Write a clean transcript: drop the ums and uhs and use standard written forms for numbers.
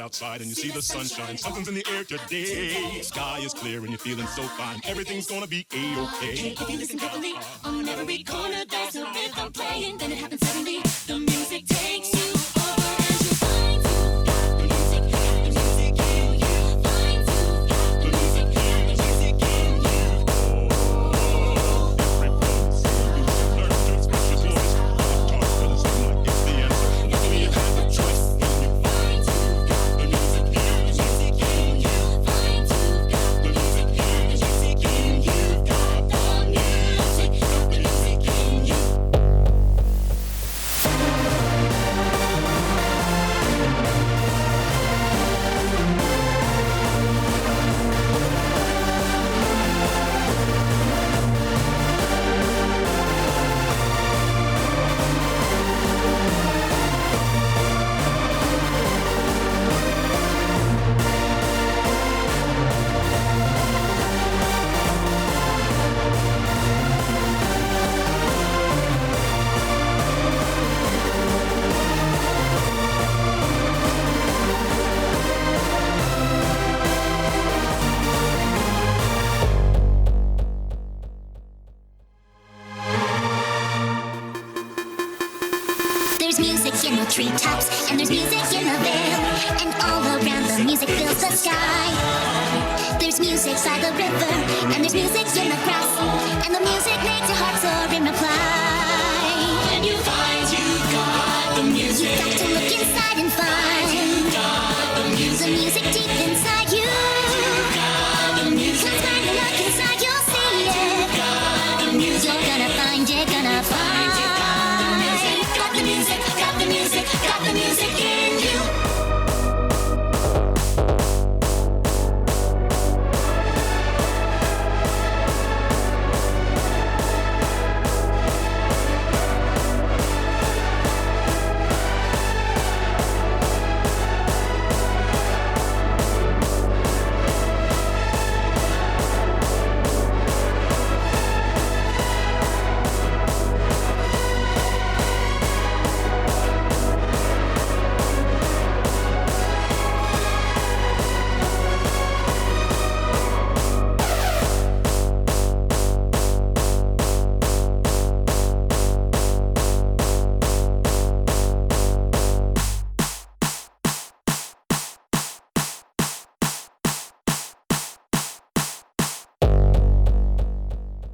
outside and you see the sunshine. Something's in the air today. Sky is clear and you're feeling so fine. Everything's gonna be A-okay. If you listen carefully, on every corner there's a rhythm playing. Then it happens suddenly. The music takes you over and you find the music, the music in you. Find the music, the music in you. Learn to express your voice. Talk doesn't seem like it's the answer. But do you have a choice? Find the music, the music in you. Find the music, the music in you. Got the music, the music in you. There's music in the treetops, and there's music in the vale, and all around the music fills the sky. There's music by the river, and there's music in the grass, and the music